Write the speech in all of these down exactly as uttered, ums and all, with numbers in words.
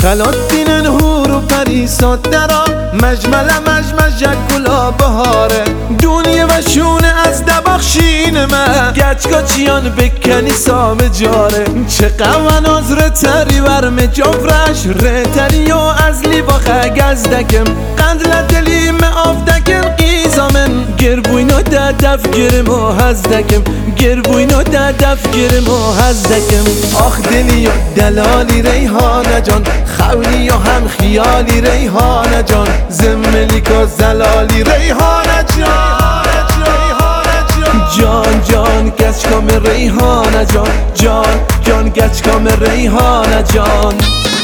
خلاتینن هور و پریسات درا مجمل مجمج گلا بهاره دونیه و شونه از دباخشین من گچگا چیان بکنی سام جاره چه قوان از رتری ورم جفرش رتری و از لیباخه گزدکم قندل دلیم آفدکن قیزامن گربوینو ددف گرم و هزدکم گربوینو ددف گرم و هزدکم آخ دلی و دلالی ریحانه جان خولی و هم خیالی ریحانه جان زملی که زلالی ریحانه جان جان جان گچکام ریحانه جان جان جان گچکام ریحانه جان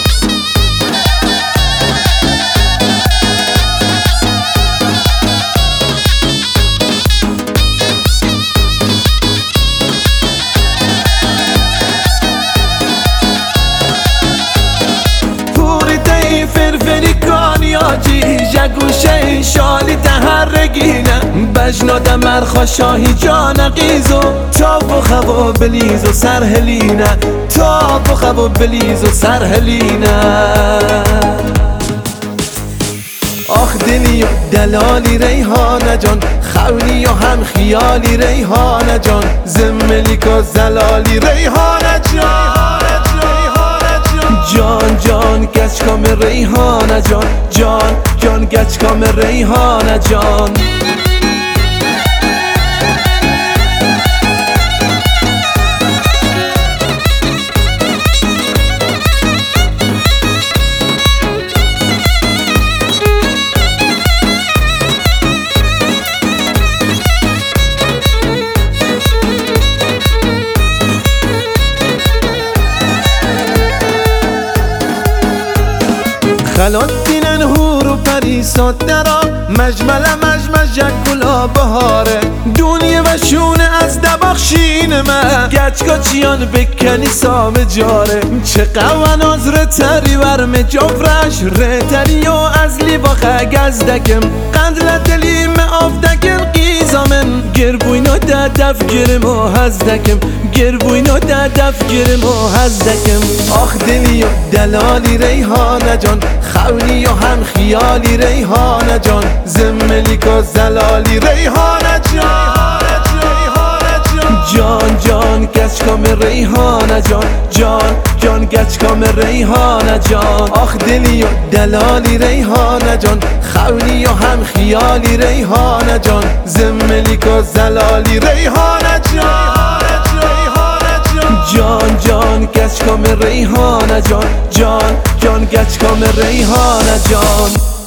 جگوشه شالی تهرگینه بجناد مرخا شاهی جان قیزو تاب و خوا بلیز و سرهلینه تاب و خوا بلیز و سرهلینه آخ دلی و دلالی ریحانه جان خولی و هم خیالی ریحانه جان زملی که زلالی ریحانه جان جان جان گچکام ریحانه جان جان جان گچکام ریحانه جان خلاتینن هور و پریسات درا مجمل مجمج گلا بهاره دونیه و شونه از دباخشین من گچگا چیان بکنی سام جاره چه قوان از رتری ورم جفرش رتری و از لیباخه گزدکم قندل دلیم آفدکن قیزامن گربوینو ددف گرم و هزدکم گربوینو ددف گرم و هزدکم آخ دلی و دلالی ریحانه جان خولی و هم خیالی ریحانه جان زملی که زلالی ریحانه جان جان جان گچکام ریحانه جان جان جان گچکام ریحانه جان آخ دلی و دلالی ریحانه جان خولی و هم خیالی ریحانه جان زملی که زلالی ریحانه جان جان جان گچکام ریحانه جان جان جان گچکام ریحانه جان